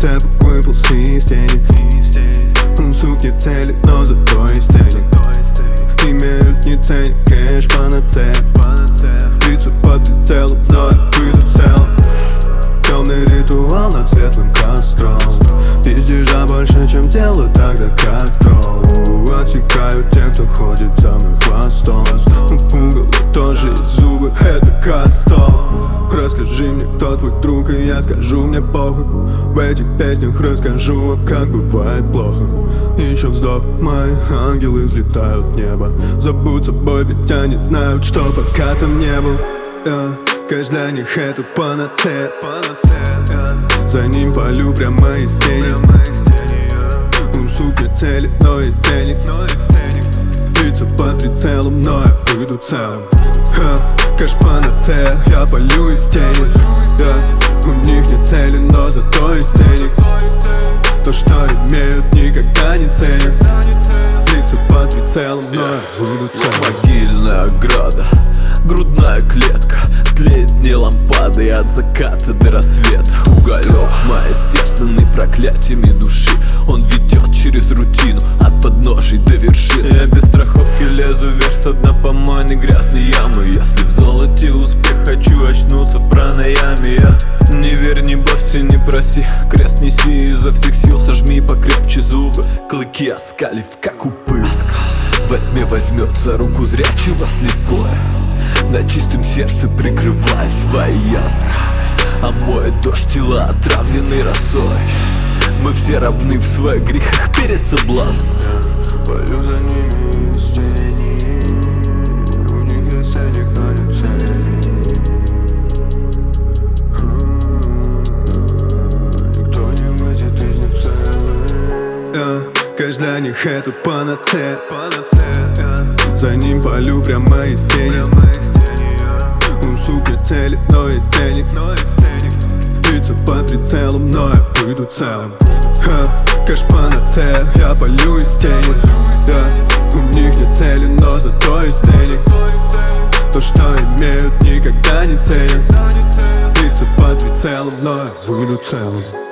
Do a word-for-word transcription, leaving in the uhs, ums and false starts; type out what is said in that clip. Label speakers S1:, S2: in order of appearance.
S1: цепок выполз из тени. Он сутки целит, но зато есть ценник. Имеют не ценник, кэш панацея. Лицо под прицелом, но я выйду целым. Темный ритуал над светлым костром. Пиздежа больше, чем тело, тогда как дров. Отсекают те, кто ходит за мной хвостом. У угол тоже есть зубы, это кастом. Расскажи мне, кто твой друг, и я скажу, мне похуй. В этих песнях расскажу, как бывает плохо. Еще вздох, мои ангелы взлетают в небо. Забудь собой, ведь они знают, что пока там не был. yeah. Кэш для них это панацея. yeah. За ним полю прямо из тени. Он сука целит, но есть ценник. Лицо под прицелом, но я выйду целым. yeah. Кэш панацея, я полю из тени. yeah. У них нет цели, но зато есть ценник. То, что имеют, никогда не ценят. Лицо под прицелом, но я выйду целым.
S2: Могильная ограда, грудная клетка, тлеет не лампады от заката до рассвета. Уголек маистерственный проклятиями души. Он ведет через рутину от подножий до вершин. Я без страховки лезу вверх с дна помойной грязной ямы. Если в золоте успех, хочу очнуться в пранаяме. Я не верь, не бойся, не проси, крест неси изо всех сил, сожми покрепче зубы. Клыки оскалив, как у пыли. Во тьме возьмет за руку зрячего слепое, на чистом сердце прикрывая свои язвы. А моет дождь тела, отравленный росой. Мы все равны в своих грехах перед соблазном.
S1: Полю за ними из тени. У них есть ценник, но не ценник. Никто не выйдет из них целый. Кэш для них это панацея. За ним полю прямо из тени. Он сука целит, но есть ценник. Лицо под прицелом, но я выйду целым. Кэш панацея, я полю из тени. yeah. У них нет цели, но зато есть ценник. То, что имеют, никогда не ценят. Лицо под прицелом, но я выйду целым.